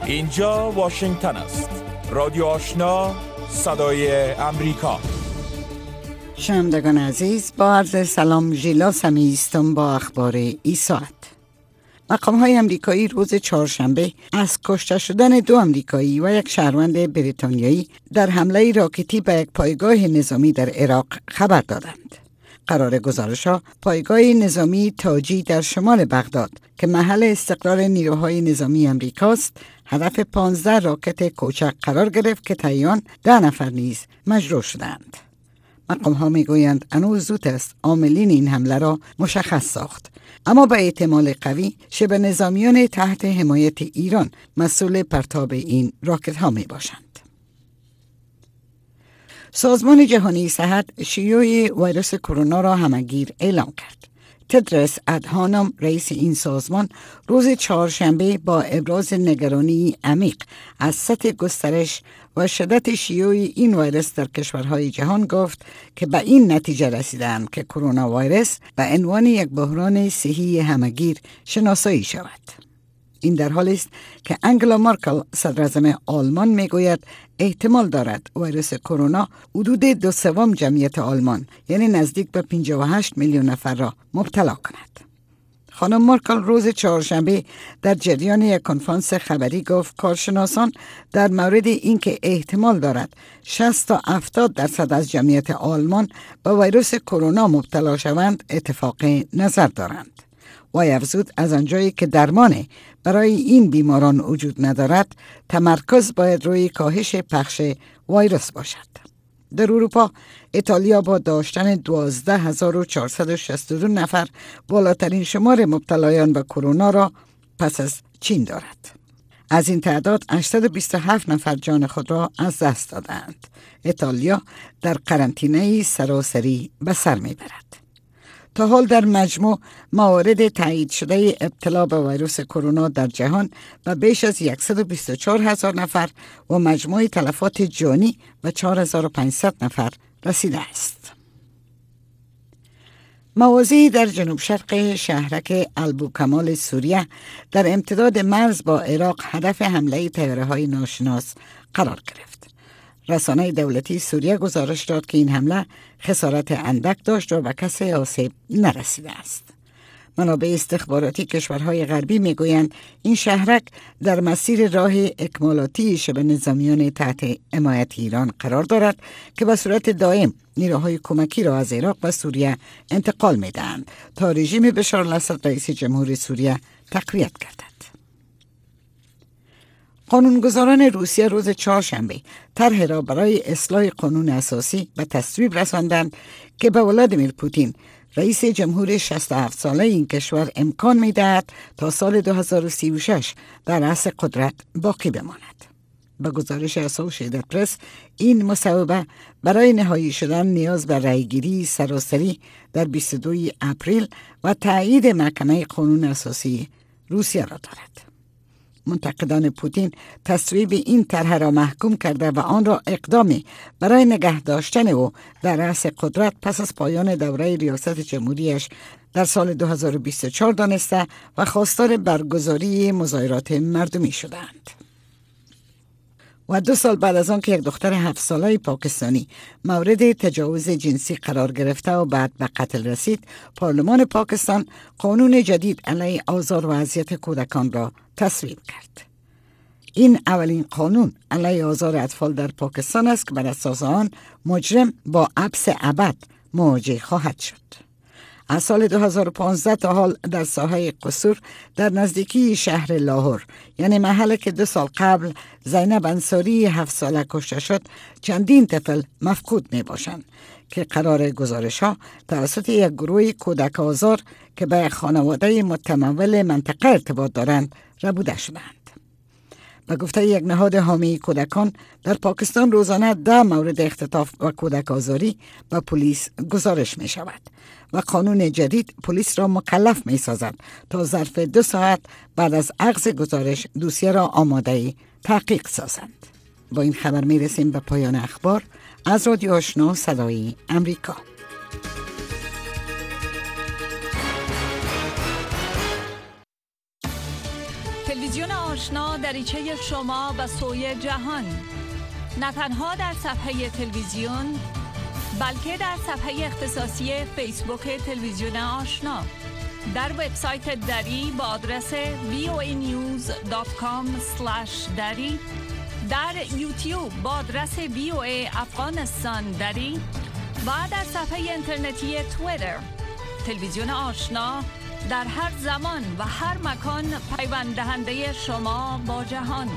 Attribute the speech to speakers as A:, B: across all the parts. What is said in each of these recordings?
A: اینجا واشنگتن است. رادیو آشنا، صدای امریکا.
B: شنوندگان عزیز، با عرض سلام، ژیلا سمی هستم با اخبار این ساعت. مقام‌های امریکایی روز چهارشنبه از کشته شدن 2 امریکایی و 1 شهروند بریتانیایی در حمله راکتی به یک پایگاه نظامی در عراق خبر دادند. قرار گزارش‌ها، پایگاه نظامی تاجی در شمال بغداد که محل استقرار نیروهای نظامی امریکاست، هدف 15 راکت کوچک قرار گرفت که طی آن 10 نفر نیز مجروح شدند. مقام‌ها می‌گویند هنوز زود است عاملین این حمله را مشخص ساخت، اما به احتمال قوی شبه نظامیان تحت حمایت ایران مسئول پرتاب این راکت‌ها می‌باشند. سازمان جهانی صحت شیوع ویروس کرونا را همه‌گیر اعلام کرد. تدرس ادهانم، رئیس این سازمان، روز چهارشنبه با ابراز نگرانی عمیق از سطح گسترش و شدت شیوع این ویروس در کشورهای جهان گفت که به این نتیجه رسیدند که کرونا ویروس به عنوان یک بحران صحی همه‌گیر شناسایی شود. این در حالی است که انگلا مارکل، صدراعظم آلمان، میگوید احتمال دارد ویروس کرونا حدود 2/3 جمعیت آلمان، یعنی نزدیک به 58 میلیون نفر را مبتلا کند. خانم مارکل روز چهارشنبه در جریان یک کنفرانس خبری گفت کارشناسان در مورد اینکه احتمال دارد 60 تا 70% از جمعیت آلمان به ویروس کرونا مبتلا شوند اتفاق نظر دارند. و افزود از آنجایی که درمان برای این بیماران وجود ندارد، تمرکز باید روی کاهش پخش ویروس باشد. در اروپا، ایتالیا با داشتن 12462 نفر بالاترین شمار مبتلایان به کرونا را پس از چین دارد. از این تعداد 827 نفر جان خود را از دست دادند. ایتالیا در قرنطینه سراسری به سر میبرد. تا حال در مجموع موارد تایید شده ابتلا به ویروس کرونا در جهان به بیش از 124,000 نفر و مجموع تلفات جانی به 4,500 نفر رسیده است. مواضعی در جنوب شرق شهرک البوکمال سوریه در امتداد مرز با عراق هدف حمله طیاره‌های ناشناس قرار گرفت. رسانه دولتی سوریه گزارش داد که این حمله خسارت اندک داشت و به کسی آسیب نرسیده است. منابع استخباراتی کشورهای غربی میگویند این شهرک در مسیر راه اکمالاتی شبه نظامیان تحت حمایت ایران قرار دارد که به صورت دائم نیروهای کمکی را از عراق و سوریه انتقال میدهند تا رژیم بشار الاسد رئیس جمهور سوریه تقویت گردد. قانونگذاران روسیه روز چهارشنبه طرحی را برای اصلاح قانون اساسی به تصویب رساندند که به ولادیمیر پوتین، رئیس جمهور 67 ساله این کشور، امکان می‌دهد تا سال 2036 در رأس قدرت باقی بماند. به گزارش اسوشییتد پرس، این مصوبه برای نهایی شدن نیاز به رأیگیری سراسری در 22 اپریل و تایید محکمه قانون اساسی روسیه را دارد. منتقدان پوتین تصویب این طرح را محکوم کرده و آن را اقدامی برای نگه داشتن او در رأس قدرت پس از پایان دوره ریاست جمهوریش در سال 2024 دانسته و خواستار برگزاری مظاهرات مردمی شدند. و 2 سال بعد از آن که یک دختر 7 ساله پاکستانی مورد تجاوز جنسی قرار گرفته و بعد به قتل رسید، پارلمان پاکستان قانون جدید علیه آزار و اذیت کودکان را تصویب کرد. این اولین قانون علیه آزار اطفال در پاکستان است که بر اساس آن مجرم با حبس ابد مواجه خواهد شد. از سال 2015 تا حال در ساحه قصور در نزدیکی شهر لاهور، یعنی محلی که 2 سال قبل زینب انصاری 7 ساله کشته شد، چندین طفل مفقود می باشند که قرار گزارش ها توسط یک گروه کودک آزار که به خانواده متمول منطقه ارتباط دارند ربوده شدند. به گفته یک نهاد حامی کودکان، در پاکستان روزانه 10 مورد اختطاف و کودک آزاری به پلیس گزارش می شود و قانون جدید پلیس را مکلف می سازد تا ظرف 2 ساعت بعد از اخذ گزارش دوسیه را آماده تحقیق سازند. با این خبر می رسیم به پایان اخبار از رادیو آشنا صدای امریکا.
C: تلویزیون آشنا دریچه شما به سوی جهان، نه تنها در صفحه تلویزیون بلکه در صفحه اختصاصی فیسبوک تلویزیون آشنا، در وبسایت دری با آدرس voanews.com/dari، در یوتیوب با آدرس VOA افغانستان دری و در صفحه اینترنتی توییتر. تلویزیون آشنا در هر زمان و هر مکان پیوند دهنده شما با جهان.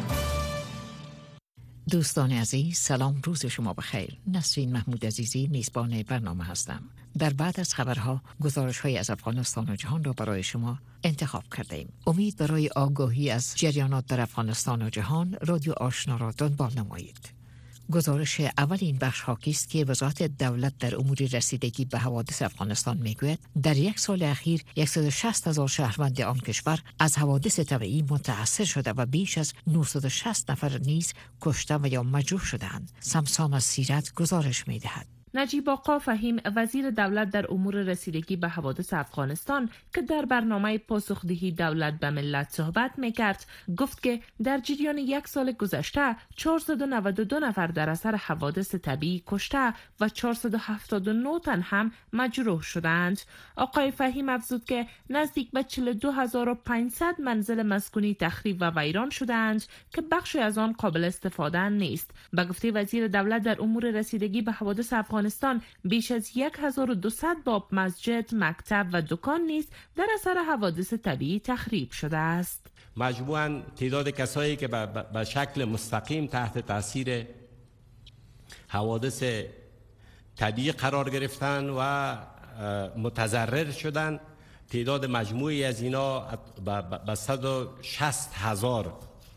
D: دوستان عزیز، سلام، روز شما بخیر. نسرین محمود عزیزی میزبان برنامه هستم. در بعد از خبرها گزارش‌های از افغانستان و جهان را برای شما انتخاب کردیم. امید برای آگاهی از جریانات در افغانستان و جهان، رادیو آشنا را دنبال نمایید. گزارش اولین بخش حاکی است که وزارت دولت در امور رسیدگی به حوادث افغانستان میگوید در یک سال اخیر 160,000 شهروند آن کشور از حوادث طبیعی متأثر شده و بیش از 960 نفر نیز کشته و یا مجروح شدند. سمسام از سیرت گزارش میدهد.
E: نجیب آقا فهیم وزیر دولت در امور رسیدگی به حوادث افغانستان که در برنامه پاسخدهی دولت به ملت صحبت میکرد گفت که در جریان یک سال گذشته 492 نفر در اثر حوادث طبیعی کشته و 479 تن هم مجروح شدند. آقای فهیم افزود که نزدیک به 42500 منزل مسکونی تخریب و ویران شدند که بخشی از آن قابل استفاده نیست. به گفته وزیر دولت در امور رسیدگی به حوادث افغانستان بیش از 1200 باب مسجد، مکتب و دکان نیز در اثر حوادث طبیعی تخریب شده است.
F: مجموعاً تعداد کسایی که به شکل مستقیم تحت تاثیر حوادث طبیعی قرار گرفتن و متضرر شدن، تعداد مجموعی از اینا به 160,000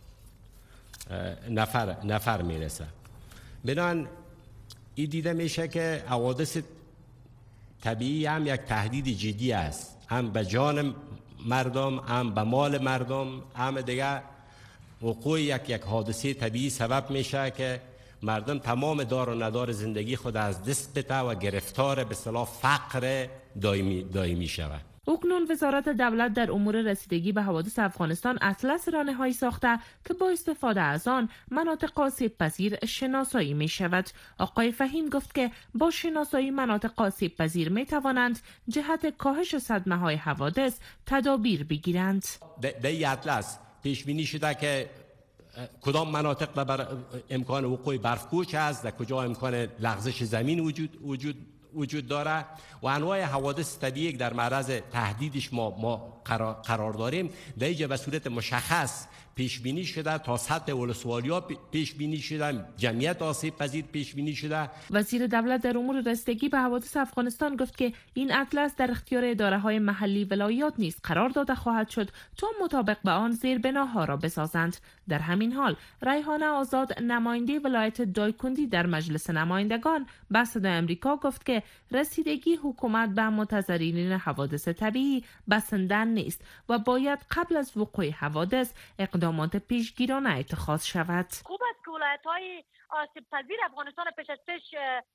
F: نفر میرسه. بنابراین این دیده میشه که حوادث طبیعی هم یک تهدید جدی است، هم به جان مردم، هم به مال مردم، هم دیگه وقوع یک حادثه طبیعی سبب میشه که مردم تمام دار و ندار زندگی خود از دست بده و گرفتار به اصطلاح فقر دائمی شود.
E: اکنون وزارت دولت در امور رسیدگی به حوادث افغانستان اطلس رانه‌هایی ساخته که با استفاده از آن مناطق آسیب پذیر شناسایی می شود. آقای فهیم گفت که با شناسایی مناطق آسیب پذیر می توانند جهت کاهش صدمه‌های حوادث تدابیر بگیرند.
F: در این اطلس پیش بینی شده که کدام مناطق امکان وقوع برف‌کوچ است، در کجا امکان لغزش زمین وجود داره و انواع حوادث طبیعی در معرض تهدیدش ما قرار داریم. در اینجا به صورت مشخص پیش بینی شده، تا سطح ولسوالی‌ها پیش بینی شده، جمعیت آسیب پذیر پیش بینی شده.
E: وزیر دولت در امور رسیدگی به حوادث افغانستان گفت که این اطلس در اختیار اداره‌های محلی ولایات نیز قرار داده خواهد شد تا مطابق به آن زیربناها را بسازند. در همین حال ریحانه آزاد نماینده ولایت دایکندی در مجلس نمایندگان به صدای آمریکا گفت که رسیدگی حکومت به متضررین حوادث طبیعی بسنده نیست و باید قبل از وقوع حوادث اقدامات پیشگیرانه اتخاذ شود.
G: خوب است که ولایت‌های آسیب پذیر افغانستان پیش از پیش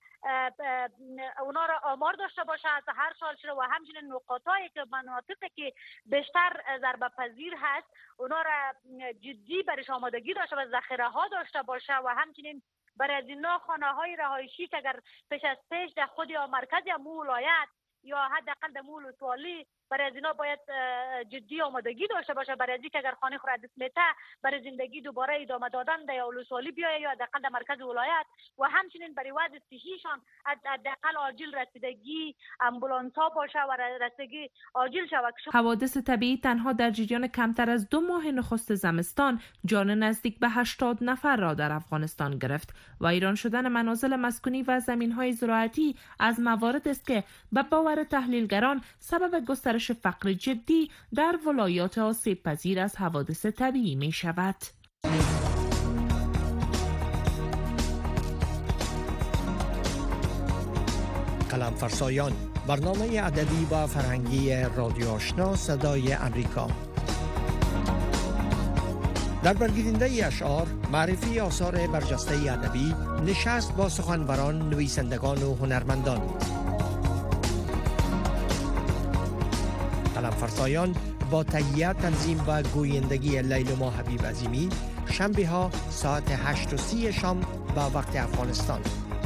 G: اونا را آمار داشته باشد هر سال شده و همچنین نقاطهایی که مناطقی که بیشتر ضربه پذیر هست اونا را جدی برش آمادگی داشته و ذخیره ها داشته باشه و همچنین برای از اینا خانه‌های رهایشی که اگر پیش از پیش در خود یا مرکز یا ولایت یا حداقل در ولسوالی برای از اینا باید جدی آمادگی داشته باشه، برای از اینکه اگر خانه خود دست میته برای زندگی دوباره ادامه دادن در ولسوالی بیاید یا حداقل در مرکز ولایت و همچنین برای وضع صحیشان حداقل عاجل رسیدگی آمبولانس‌ها باشه و رسیدگی عاجل شود.
E: حوادث طبیعی تنها در جریان کمتر از 2 ماه نخست زمستان جان نزدیک به 80 نفر را در افغانستان گرفت و ویران شدن منازل مسکونی و زمین‌های زراعتی از موارد است که به باور تحلیلگران سبب گسترش فقر جدی در ولایات آسیب پذیر از حوادث طبیعی می شود.
H: قلم فرسایان، برنامه ادبی و فرهنگی رادیو آشنا صدای امریکا. در برگیرنده اشعار، معرفی آثار برجسته ادبی، نشست با سخنوران، نویسندگان و هنرمندان. قلم فرسایان با تهیه تنظیم و گویندگی لیلما حبیب عظیمی، شنبه ها ساعت 8:30 شام به وقت افغانستان.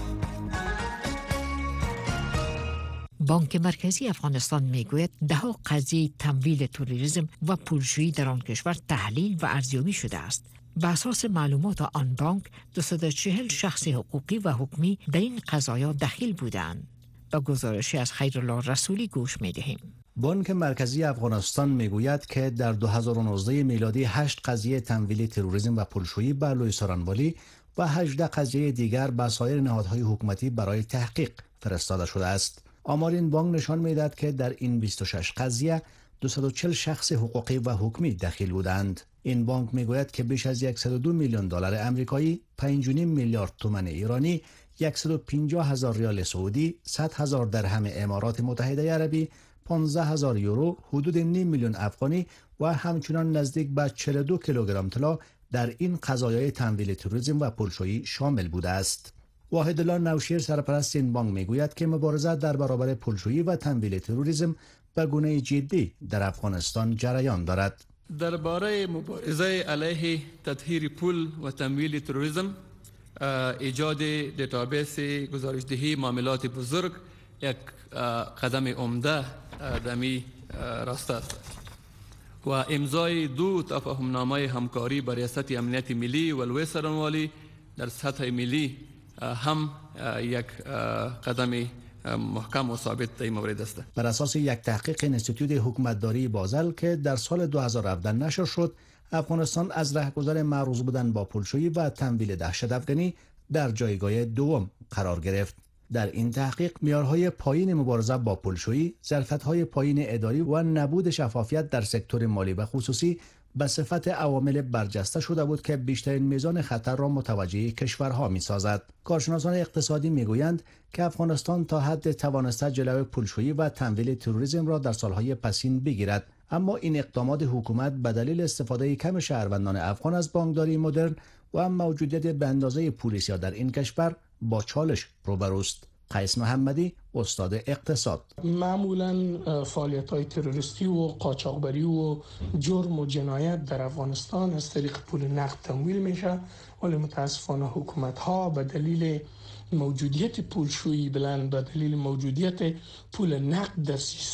D: بانک مرکزی افغانستان میگوید 10 قضیه تمویل تروریسم و پولشویی در آن کشور تحلیل و ارزیابی شده است. بر اساس معلومات آن بانک 240 شخص حقوقی و حکمی در این قضایا دخیل بودند. با گزارشی از خیرالله رسولی گوش می‌دهیم.
I: بانک مرکزی افغانستان میگوید که در 2019 میلادی 8 قضیه تمویل تروریسم و پولشویی بر لوی سارانوالی و 18 قضیه دیگر به سایر نهادهای حکومتی برای تحقیق فرستاده شده است. آمار این بانک نشان می‌دهد که در این 26 قضیه 240 شخص حقوقی و حکمی دخیل بودند. این بانک میگوید که بیش از 102 میلیون دلار آمریکایی، 5.5 میلیارد تومان ایرانی، 150,000 ریال سعودی، 100,000 درهم امارات متحده عربی، 15,000 یورو، حدود نیم میلیون افغانی و همچنان نزدیک به 42 کیلوگرم طلا در این قضایای تمویل تروریسم و پولشویی شامل بوده است. واحدالله نوشیر سرپرست این بانک میگوید که مبارزه در برابر پولشویی و تمویل تروریسم به گونه جدی در افغانستان جریان دارد.
J: درباره مبارزه علیه تطهیر پول و تمویل تروریسم، ایجاد دیتابیس گزارشدهی معاملات بزرگ یک قدم عمده در می راسته است و امضای 2 تفاهمنامه همکاری با ریاست امنیت ملی و لوی سارانوالی در سطح ملی هم یک قدم محکم و ثابت در این مورد است.
I: بر اساس یک تحقیق انستیتوت حکومتداری بازل که در سال 2017 نشر شد، افغانستان از رهگذر معروض بودن با پولشویی و تمویل دهشت افغانی در جایگاه دوم قرار گرفت. در این تحقیق معیارهای پایین مبارزه با پولشویی، ظرفیت‌های پایین اداری و نبود شفافیت در سکتور مالی و خصوصی به صفت عوامل برجسته شده بود که بیشترین میزان خطر را متوجه کشورها می‌سازد. کارشناسان اقتصادی می‌گویند که افغانستان تا حد توانسته جلوی پولشویی و تمویل تروریسم را در سالهای پسین بگیرد، اما این اقدامات حکومت به دلیل استفاده کم شهروندان افغان از بانکداری مدرن و موجودیت به اندازه پلیسیا در این کشور با چالش روبروست. قیس محمدی، استاد اقتصاد:
K: معمولا فعالیت‌های تروریستی و قاچاقبری و جرم و جنایت در افغانستان از طریق پول نقد تمویل میشه، ولی متاسفانه حکومت‌ها به دلیل موجودیت پولشویی بلند، به دلیل موجودیت پول نقد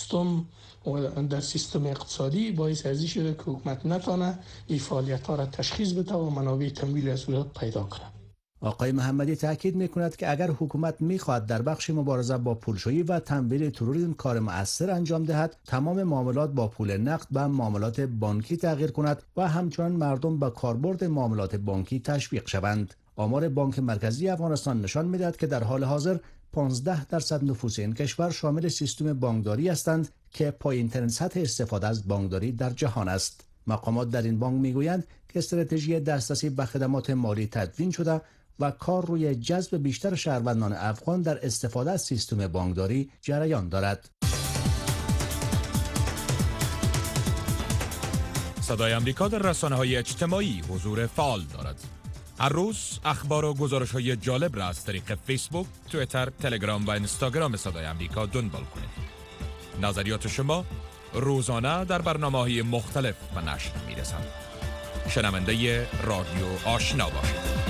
K: در سیستم اقتصادی باعث ازی شده که حکومت نتونه این فعالیت‌ها را تشخیص بده و منابع تمویل از اون پیدا کنه.
I: آقای محمدی تاکید می‌کند که اگر حکومت می‌خواهد در بخش مبارزه با پولشویی و تمویل تروریسم کار مؤثر انجام دهد، تمام معاملات با پول نقد به معاملات بانکی تغییر کند و همچنان مردم به کاربرد معاملات بانکی تشویق شوند. آمار بانک مرکزی افغانستان نشان می‌دهد که در حال حاضر 15% نفوس این کشور شامل سیستم بانکداری هستند که پایین‌ترین سطح استفاده از بانکداری در جهان است. مقامات در این بانک می‌گویند که استراتژی دسترسی به خدمات مالی تدوین شده و کار روی جذب بیشتر شهروندان افغان در استفاده از سیستم بانکداری جریان دارد.
A: صدای آمریکا در رسانه‌های اجتماعی حضور فعال دارد. هر روز اخبار و گزارش‌های جالب را از طریق فیسبوک، توییتر، تلگرام و اینستاگرام صدای آمریکا دنبال کنید. نظریات شما روزانه در برنامه‌های مختلف به نشر می‌رسد. شنونده رادیو آشنا باشید.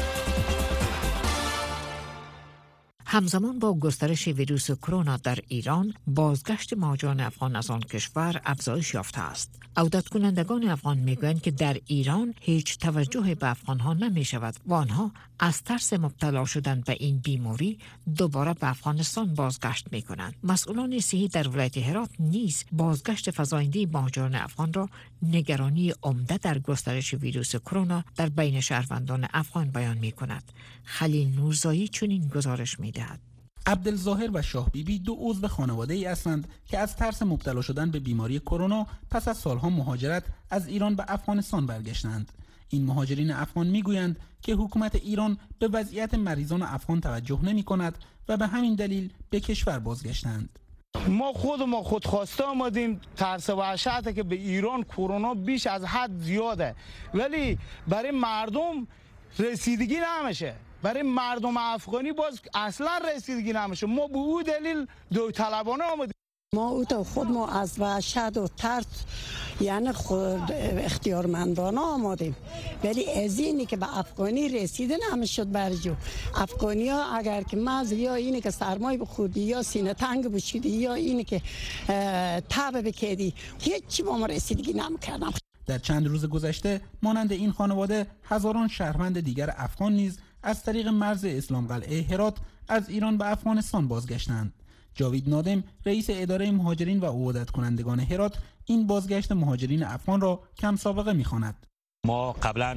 D: همزمان با گسترش ویروس کرونا در ایران، بازگشت مهاجران افغان از آن کشور افزایش یافته است. عودت کنندگان افغان میگویند که در ایران هیچ توجه به افغانها نمی شود و آنها از ترس مبتلا شدن به این بیماری دوباره به افغانستان بازگشت می کنند. مسئولان صحی در ولایت هرات نیز بازگشت فزاینده مهاجران افغان را نگرانی عمده در گسترش ویروس کرونا در بین شهروندان افغان بیان می کند. خلیل نورزایی چنین گزارش می دهد.
L: عبدالظاهر و شاه بیبی دو عضو خانواده ای هستند که از ترس مبتلا شدن به بیماری کرونا پس از سالها مهاجرت از ایران به افغانستان برگشتند. این مهاجرین افغان میگویند که حکومت ایران به وضعیت مریضان افغان توجه نمی کند و به همین دلیل به کشور بازگشتند.
M: ما خودخواسته آمدیم، ترس و وحشت که به ایران کرونا بیش از حد زیاده، ولی برای مردم رسیدگی نمیشه. برای مردم افغانی باز اصلا رسیدگی نمیشه. ما به او دلیل داوطلبانه آمدیم.
N: ما او تا خود ما از وحشت و ترس یعنی خود اختیارمندانه آمادیم، ولی از اینی که به افغانی رسیدن همه شد برجو. افغانی ها اگر که مز یا اینی که سرمای بخوردی یا سینه تنگ بشیدی یا اینی که تب بکردی هیچی با ما رسیدگی نمیکردم.
L: در چند روز گذشته مانند این خانواده هزاران شهروند دیگر افغان نیز از طریق مرز اسلام قلعه هرات از ایران به افغانستان بازگشتند. جاوید نادم رئیس اداره مهاجرین و عودت کنندگان هرات این بازگشت مهاجرین افغان را کم سابقه می‌خواند.
O: ما قبلا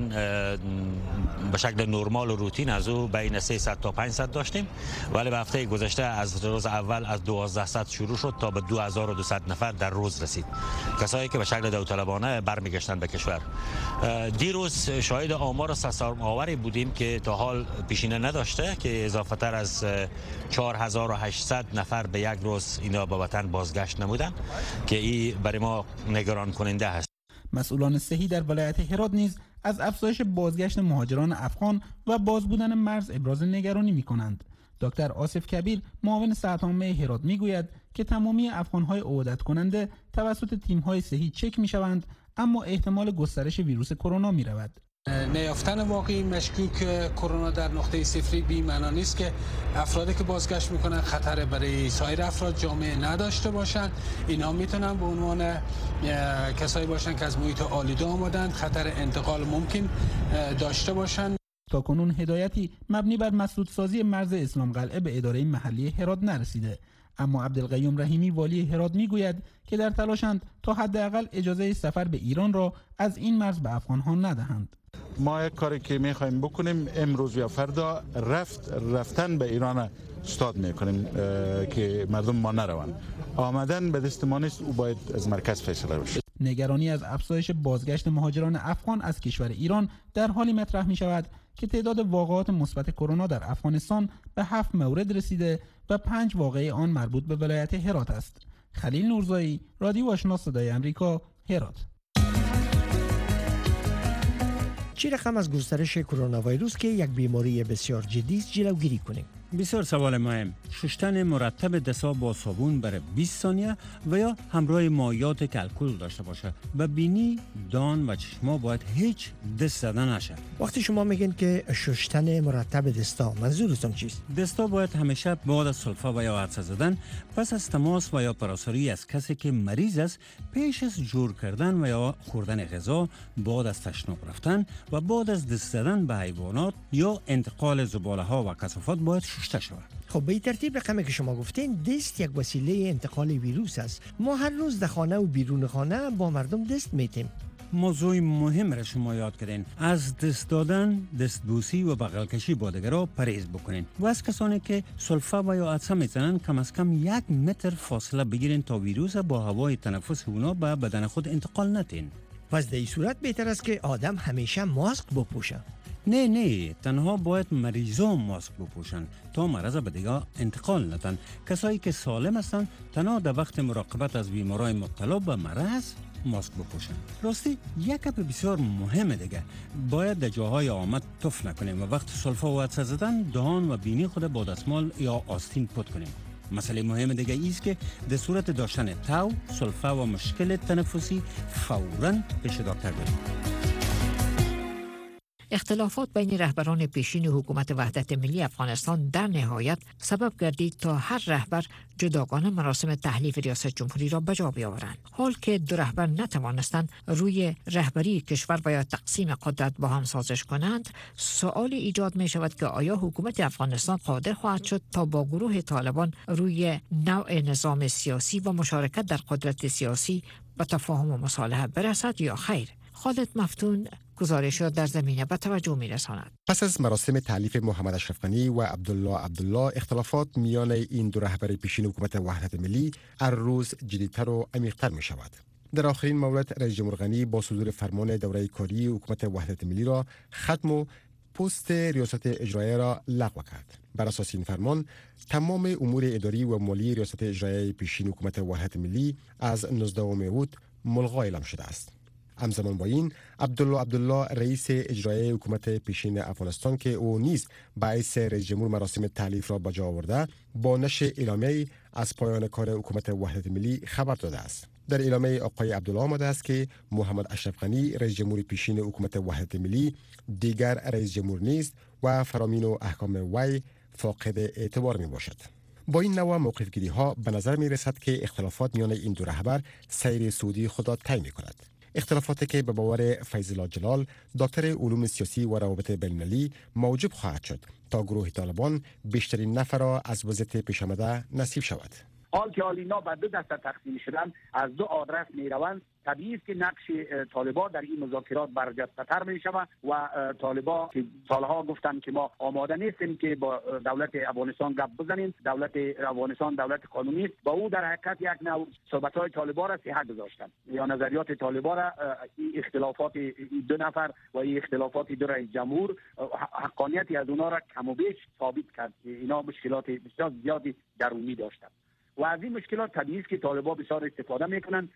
O: به شکل نرمال و روتین از او بین 300 تا 500 داشتیم، ولی به هفته گذشته از روز اول از 1200 شروع شد تا به 2200 نفر در روز رسید، کسایی که به شکل داوطلبانه برمیگشتن به کشور. دیروز شاهد آمار سرسام‌آوری بودیم که تا حال پیشینه نداشته که اضافه تر از 4800 نفر به یک روز اینا به وطن بازگشت نمودن که این برای ما نگران کننده است.
L: مسئولان صحی در ولایت هرات نیز از افزایش بازگشت مهاجران افغان و باز بودن مرز ابراز نگرانی می‌کنند. دکتر آصف کبیر معاون صحت عامه هرات میگوید که تمامی افغان‌های عودت کننده توسط تیم‌های صحی چک می‌شوند، اما احتمال گسترش ویروس کرونا می‌رود.
P: نیافتن واقعی مشکوک کرونا در نقطه صفری بی معنا نیست که افرادی که بازگشت میکنن خطر برای سایر افراد جامعه نداشته باشند. اینا میتونن به عنوان کسایی باشن که از محیط آلوده آمدن، خطر انتقال ممکن داشته باشند.
L: تاکنون هدایتی مبنی بر مسدودسازی مرز اسلام قلعه به اداره محلی هرات نرسیده، اما عبدالقیوم رحیمی والی هرات میگوید که در تلاشند تا حداقل اجازه سفر به ایران را از این مرز به افغان‌ها ندهند.
Q: ما یک کاری که میخوایم بکنیم امروز یا فردا رفتن به ایران استاد میکنیم که مردم ما نروند. آمدن به دست ما نیست، او باید از مرکز فیصله بشه.
L: نگرانی از افزایش بازگشت مهاجران افغان از کشور ایران در حالی مطرح می شود که تعداد واقعات مثبت کرونا در افغانستان به 7 مورد رسیده و 5 واقعه آن مربوط به ولایت هرات است. خلیل نورزایی، رادیو آشنا صدای امریکا، هرات.
H: چه رقم از گسترش کرونا ویروس که یک بیماری بسیار جدی است جلوگیری کنیم؟
R: بسیار سوال مهم. شستن مرتب دست‌ها با صابون برای 20 ثانیه و یا همراه مایعات که الکل داشته باشه. و بینی، دان و چشما باید هیچ دست زدن نشه.
H: وقتی شما میگین که شستن مرتب دستا، منظورتون چیست؟
R: دستا باید همیشه بعد از سلفه و یا عطسه زدن پس از تماس و یا پراساری از کسی که مریض است پیش از جور کردن و یا خوردن غذا، بعد از تشناب رفتن و بعد از دست زدن به حیوانات یا انتقال زباله ها و کثافات باید شسته شود.
H: خب به این ترتیب رقمی که شما گفتین دست یک وسیله انتقال ویروس است. ما هر روز در خانه و بیرون خانه با مردم دست میتیم.
R: موضوع مهم را شما یاد کردین. از دست دادن، دستبوسی و بغل کشی با دیگران پرهیز بکنین و از کسانی که سلفه و یا عطسه میزنن کم از کم 1 متر فاصله بگیرین تا ویروس با هوای تنفس اونا به بدن خود انتقال ندین.
H: پس در این صورت بهتر است که آدم همیشه ماسک بپوشه.
R: نه تنها باید مریضان ماسک بپوشن تا مرض به دیگه انتقال ندن. کسایی که سالم هستن تنها در وقت مراقبت از بیمارای مبتلا به مرض ماسک بپوشن. راستی یک گپ بسیار مهم دیگه، باید در جاهای آمد تف نکنیم و وقت سلفه و عطسه زدن دهان و بینی خود با دستمال یا آستین پاک کنیم. مسئله مهم دیگه ایست که در صورت داشتن تاو، سلفه و مشکل تنفسی فوراً پیش دکتر بریم.
D: اختلافات بین رهبران پیشین حکومت وحدت ملی افغانستان در نهایت سبب گردید تا هر رهبر جداگانه مراسم تحلیف ریاست جمهوری را بجا بیاورند. حال که دو رهبر نتوانستند روی رهبری کشور و یا تقسیم قدرت با هم سازش کنند، سؤال ایجاد می شود که آیا حکومت افغانستان قادر خواهد شد تا با گروه طالبان روی نوع نظام سیاسی و مشارکت در قدرت سیاسی به تفاهم و مصالحه برسد یا خیر؟ خالد مفتون گزارش را در زمینه به توجه می‌رساند.
S: پس از مراسم تألیف محمد اشرف غنی و عبدالله اختلافات میان این دو رهبر پیشین حکومت وحدت ملی هر روز جدیدتر و عمیق‌تر می‌شود. در آخرین مورد رئیس جمهور غنی با صدور فرمان دوره کاری حکومت وحدت ملی را ختم و پست ریاست اجرایی را لغو کرد. بر اساس این فرمان تمام امور اداری و مالی ریاست اجرایی پیشین حکومت وحدت ملی از 19 اوت ملغا اعلام شده است. همزمان با این عبدالله رئیس اجرایی حکومت پیشین افغانستان که او نیز باعث رئیس جمهور مراسم تألیف را بجا آورده با نشر اعلامیه از پایان کار حکومت وحدت ملی خبر داده است. در اعلامیه آقای عبدالله آمده است که محمد اشرف غنی رئیس جمهور پیشین حکومت وحدت ملی دیگر رئیس جمهور نیست و فرامین و احکام وی فاقد اعتبار می باشد. با این نوع موقفگیری ها به نظر می رسد که اختلافات میان این دو رهبر سیر سعودی خود را طی می کند. اختلافاتی که به باور فیض الله جلال دکتر علوم سیاسی و روابط بین‌المللی موجب خواهد شد تا گروه طالبان بیشترین نفر را از وضعیت پیش آمده نصیب شود.
T: حال که اینا به دو دسته تقسیم شدن، از دو آدرس می روند، طبیعی است که نقش طالبان در این مذاکرات برجسته‌تر می شود و طالبان که سالها گفتند که ما آماده نیستیم که با دولت افغانستان گپ بزنیم، دولت افغانستان دولت قانونی است، با او در حقیقت یک نوع صحبت‌های طالبان را صحت گذاشتند یا نظریات طالبان را، این اختلافات دو نفر و این اختلافات دو رئیس جمهور حقانیتی از اونا را کم و بیش ثابت کرد که اینا مشکلات بسیار زیادی درونی داشتند و از این مشکلات طبیعی است که طالبان بسیار استفاده میکنند.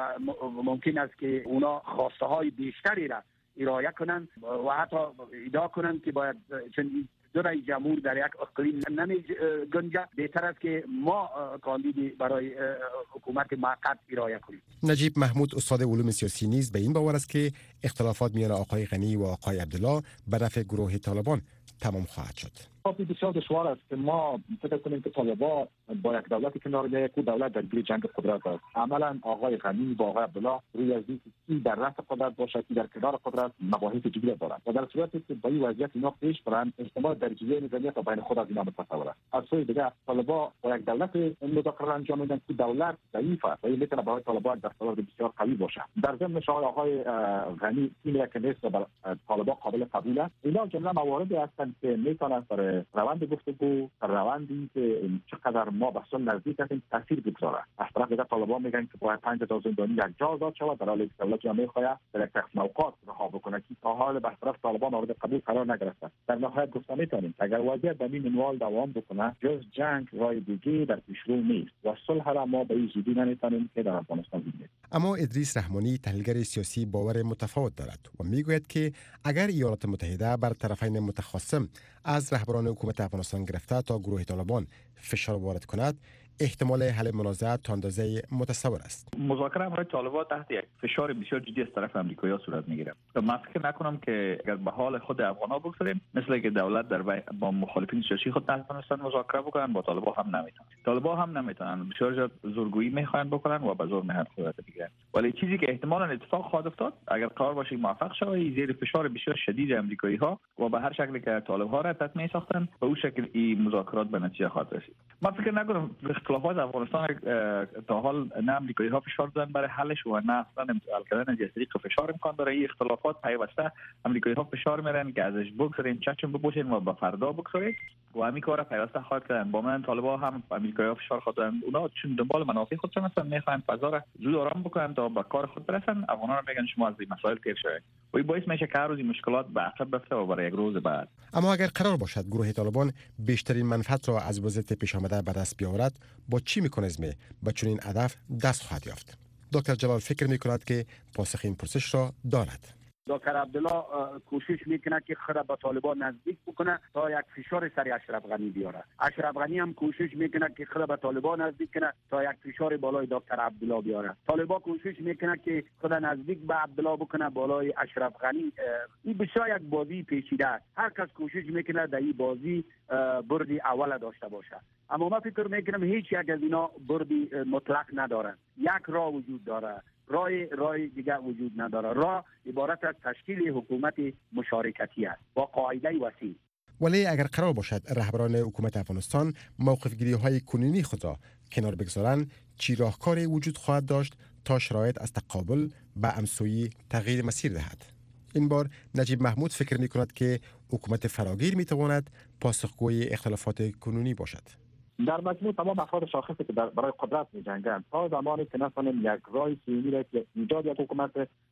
T: ممکن است که اونا خواسته های بیشتری را ارائه کنند و حتی ادعا کنند که باید چون دو رئیس جمهور در یک اقلیم نمی گنجد، بهتر است که ما کاندید برای حکومت موقت ارائه کنیم.
S: نجیب محمود استاد علوم سیاسی نیز به این باور است که اختلافات میان آقای غنی و آقای عبدالله به نفع گروه طالبان تمام خواهد شد.
U: بسیار دشوار است که ما فکر کنیم که طالبان با یک دولت کنار میاد که دولت در گیر جنگ قدرت است. عملا آقای غنی با آقای عبدالله روی از اینکه کی در رأس قدرت باشد کی در کنار قدرت مباحث جدی دارند و در صورتی که با این وضعیت اینا پیش برند احتمال درجه نظامیت بین خود از اینا متصور است. از سوی دیگر طالبان با یک دولت مذاکره انجام میدن که دولت ضعیف است و این میتونه برای طالبان دستاورد بسیار قوی باشد. در ضمن آقای غنی این یک نیست و طالبان قابل قبول است. اینا جمله مواردی هستند که میتونن برای روند گفتگو، روندی که چقدر ما به صلح نزدیک هستیم تاثیر بگذاره. از طرف دیگر طالبان میگن که باید 5000 زندانی یک جا آزاد شود، در حالی که دولت جامعه خواهد در یک تقسیم اوقات رها بکنه که تا حال به طرف طالبان مورد قبول قرار نگرفته. در نهایت گفته میتونیم اگر وضعیت به این منوال دوام بکنه جز جنگ راه دیگه در پیشرو نیست و صلح را ما به این زودی نمیتونیم که در افغانستان ببینیم.
S: اما ادریس رحمانی تحلیلگر سیاسی باور متفاوت دارد و میگوید که اگر ایالات متحده بر طرفین متخاصم از رهبران حکومت افغانستان گرفته تا گروه طالبان فشار وارد کند، احتمال حل منازعه تا اندازه متصور است.
V: مذاکره برای طالبان تحت یک فشار بسیار جدی از طرف آمریکایی‌ها صورت میگیره. من فکر نکنم که اگر به حال خود افغان‌ها بگذاریم، مثل که دولت با مخالفین سیاسی خود در افغانستان مذاکره بکنن، با طالبان هم نمیتونن. طالبان هم نمیتونن، بسیار زورگویی میخواهند بکنن و به زور میخواهند قدرت بگیرن. ولی چیزی که احتمالاً اتفاق خواهد افتاد اگر قرار باشه موفق شود، زیر فشار بسیار شدید آمریکایی‌ها و به هر شکلی که طالب‌ها را تطمیع ساختن، به اون شکل این مذاکرات به نتیجه خواهد رسید. من فکر نکنم اختلافات افغانستان تا حال نه آمریکایی‌ها فشار دادن برای حلش و نه اصلا حل کردن از طریق فشار امکان داره. این اختلافات پیوسته آمریکایی‌ها فشار میارن که ازش بگذارین، چشم بپوشین و به فردا بگذارید و همین کارا پیوسته خواهد کردن. با من طالبان هم آمریکایی‌ها فشار خواهد، اونا چون دنبال منافع خودشون هستن، میخوان فضا را زود آرام بکنن تا به کار خود برسن. افغان‌ها میگن شما از این مسائل تیر شوید و این باعث میشه که هر روز مشکلات به عقب بفته و برای یک روز بعد.
S: اما اگر قرار باشد گروه طالبان بیشترین منفعت را از وضعیت پیش آمده به دست بیاورد، با چی مکانیزمی به چنین هدف دست خواهد یافت؟ دکتر جلال فکر می‌کند که پاسخ این پرسش را دارد.
T: دکتر عبدالله کوشش میکنه که خود به طالبان نزدیک بکنه تا یک فشار سر اشرف غنی بیاره. اشرف غنی هم کوشش میکنه که خود به طالبان نزدیک کنه تا یک فشار بالای دکتر عبدالله بیاره. طالبان کوشش میکنه که خود نزدیک به عبدالله بکنه بالای اشرف غنی. این بسیار یک بازی پیچیده است. هر کس کوشش میکنه در این بازی بردی اول داشته باشه. اما من فکر میکنم هیچ یک از اینا بردی مطلق نداره. یک راه وجود داره، راه دیگر وجود نداره. راه عبارت از تشکیل حکومت مشارکتی است با قاعده وسیع.
S: ولی اگر قرار باشد رهبران حکومت افغانستان موقف‌گیری‌های کنونی خود را کنار بگذارند، چی راهکاری وجود خواهد داشت تا شرایط از تقابل به همسویی تغییر مسیر دهد؟ این بار نجیب محمود فکر می‌کند که حکومت فراگیر می‌تواند پاسخگوی اختلافات کنونی باشد.
U: در مجموع تمام افراد شاخصی که برای قدرت می‌جنگند تا زمانی که نتوانیم یک راه سیاسی را که ایجاد یک حکومت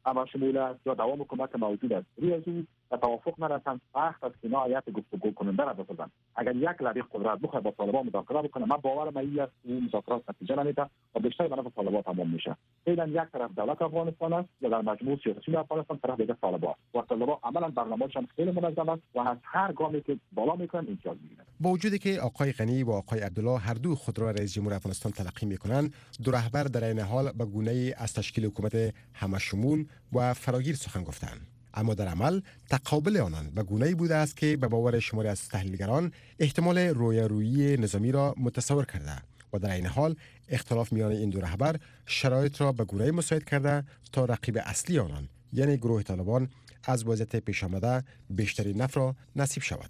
U: همشمول است یا دوام کمک موجود است. روی از این توافق نرسند، وقت است که اینا هیئت گفتگو کننده را بسازند. اگر یک لبی قدرت بخواد با طالبان مذاکره بکنه، من باورم این است که این مذاکرات نتیجه نمیده و بیشتر به نفع طالبان تمام میشه. فعلا یک طرف دولت افغانستان است یا در مجموع سیاسی افغانستان، طرف دیگه طالبان و طالبان عملا برنامه‌شان خیلی منظم است و از هر گامی که بالا میکنن امتیاز میگیرند.
S: با وجودی که آقای غنی و آقای عبدالله هر دو خود را رئیس جمهور افغانستان تلقی میکنند، دو رهبر در این حال به گونه‌ای از تشکیل حکومت همشمول و فراگیر سخن گفتند. اما در عمل تقابل آنان به گونه‌ای بوده است که به باور شماری از تحلیلگران احتمال رویارویی نظامی را متصور کرده و در این حال اختلاف میان این دو رهبر شرایط را به گونه‌ای مساعد کرده تا رقیب اصلی آنان یعنی گروه طالبان از وضعیت پیش آمده بیشترین نفع را نصیب شود.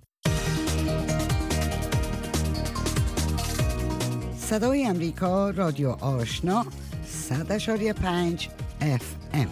B: صدای امریکا، رادیو آشنا، 100.5 FM.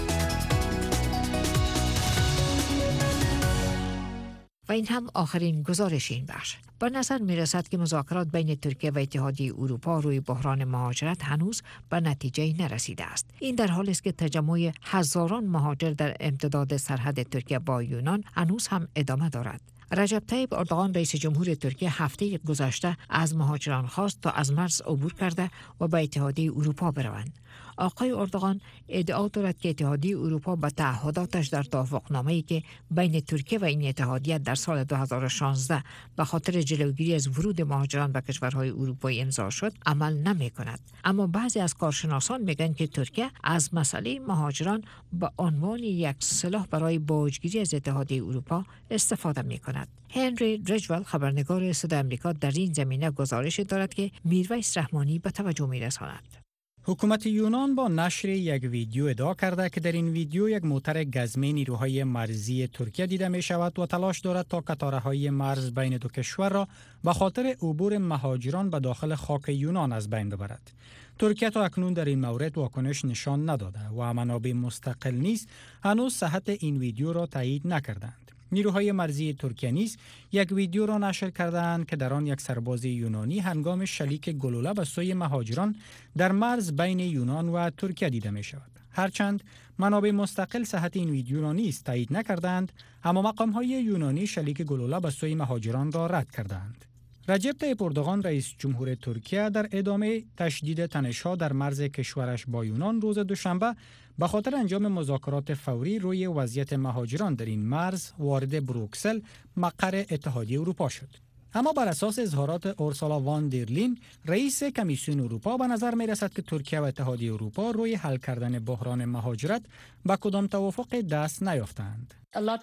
D: و این هم آخرین گزارش این بخش. به نظر می رسد که مذاکرات بین ترکیه و اتحادیه اروپا روی بحران مهاجرت هنوز به نتیجه نرسیده است. این در حالی است که تجمع هزاران مهاجر در امتداد سرحد ترکیه با یونان هنوز هم ادامه دارد. رجب طیب اردوغان رئیس جمهور ترکیه هفته گذشته از مهاجران خواست تا از مرز عبور کرده و به اتحادیه اروپا بروند. آقای اردوغان ادعا دارد که اتحادیه اروپا به تعهداتش در توافقنامه‌ای که بین ترکیه و این اتحادیه در سال 2016 به خاطر جلوگیری از ورود مهاجران به کشورهای اروپایی امضا شد عمل نمی‌کند. اما بعضی از کارشناسان میگن که ترکیه از مسئله مهاجران به عنوان یک سلاح برای باجگیری از اتحادیه اروپا استفاده می‌کند. هنری رجول خبرنگار صدای آمریکا در این زمینه گزارش دارد که میرویس رحمانی به توجه می‌رساند.
L: حکومت یونان با نشر یک ویدیو ادعا کرده که در این ویدیو یک موتر گزمه نیروهای مرزی ترکیه دیده می شود و تلاش دارد تا قطارهای مرز بین دو کشور را به خاطر عبور مهاجران به داخل خاک یونان از بین ببرد. ترکیه تا اکنون در این مورد واکنش نشان نداده و منابع مستقل نیز هنوز صحت این ویدیو را تایید نکردند. نیروهای مرزی ترکیه نیز یک ویدیو را نشر کردند که در آن یک سرباز یونانی هنگام شلیک گلوله به سوی مهاجران در مرز بین یونان و ترکیه دیده می شود. هرچند منابع مستقل صحت این ویدیو را نیز تایید نکردند، اما مقام‌های یونانی شلیک گلوله به سوی مهاجران را رد کردند. رجب طیب اردوغان رئیس جمهور ترکیه در ادامه تشدید تنش‌ها در مرز کشورش با یونان روز دوشنبه به خاطر انجام مذاکرات فوری روی وضعیت مهاجران در این مرز وارد بروکسل مقر اتحادیه اروپا شد. اما بر اساس اظهارات اورسولا وان در لین رئیس کمیسیون اروپا به نظر می رسد که ترکیه و اتحادیه اروپا روی حل کردن بحران مهاجرت به کدام توافق دست نیافتند.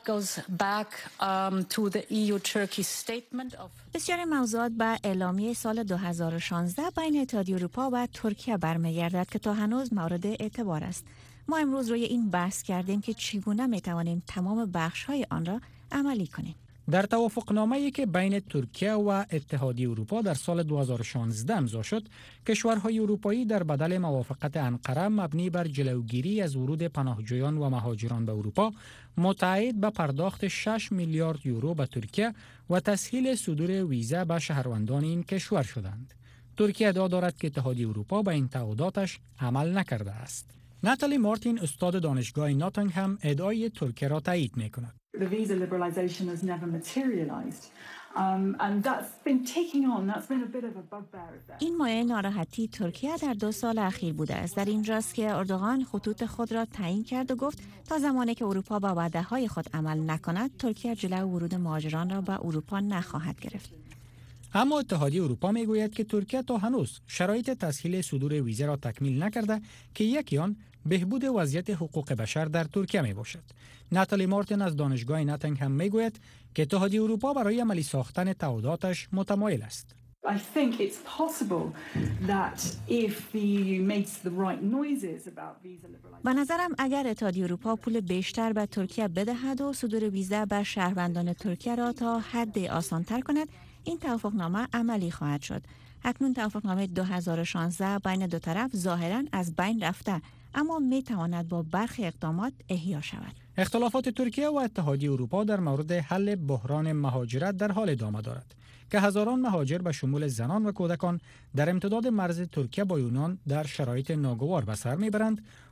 C: بسیار موضوعات به اعلامیه سال 2016 بین اتحادیه اروپا و ترکیه برمیگردد که تا هنوز مورد اعتبار است. ما امروز روی این بحث کردیم که چگونه می توانیم تمام بخش‌های آن را عملی کنیم.
L: در توافقنامه‌ای که بین ترکیه و اتحادیه اروپا در سال 2016 امضا شد، کشورهای اروپایی در بدل موافقت انقره مبنی بر جلوگیری از ورود پناهجویان و مهاجران به اروپا متعهد به پرداخت 6 میلیارد یورو به ترکیه و تسهیل صدور ویزا به شهروندان این کشور شدند. ترکیه ادعا دارد که اتحادیه اروپا به این تعهداتش عمل نکرده است. ناتالی مارتین استاد دانشگاه ناتینگهام ادعای ترکیه را تایید می‌کند.
W: The visa liberalization has never materialized. And that's been taking on, that's been a bit of a bugbear there.
C: این مایه ناراحتی ترکیه در 2 سال اخیر بوده است. در اینجاست که اردوغان خطوط خود را تعیین کرد و گفت تا زمانی که اروپا با وعده‌های خود عمل نکند، ترکیه جلوی ورود مهاجران را به اروپا نخواهد گرفت.
L: اما اتحادیه اروپا میگوید که ترکیه تا هنوز شرایط تسهیل صدور ویزا را تکمیل نکرده که یکی آن بهبود وضعیت حقوق بشر در ترکیه می باشد. ناتالی مارتین از دانشگاه ناتینگهام میگوید که اتحادیه اروپا برای عملی ساختن تعهداتش متمایل است.
W: I think it's possible that if the makes the right noises about visa liberalization.
C: به نظرم اگر اتحادیه اروپا پول بیشتر به ترکیه بدهد و صدور ویزا به شهروندان ترکیه را تا حد آسان‌تر کند، این توافقنامه عملی خواهد شد. اکنون توافقنامه 2016 بین دو طرف ظاهراً از بین رفته، اما می تواند با برخی اقدامات احیا شود.
L: اختلافات ترکیه و اتحادیه اروپا در مورد حل بحران مهاجرت در حال ادامه دارد که هزاران مهاجر به شمول زنان و کودکان در امتداد مرز ترکیه با یونان در شرایط ناگوار به سر میبرند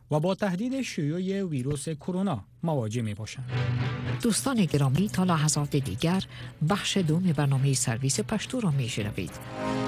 L: و با تهدید شیوع ویروس کرونا مواجه می باشند.
D: دوستان گرامی، تا لحظات دیگر بخش دوم برنامه سرویس پشتو را می شنوید.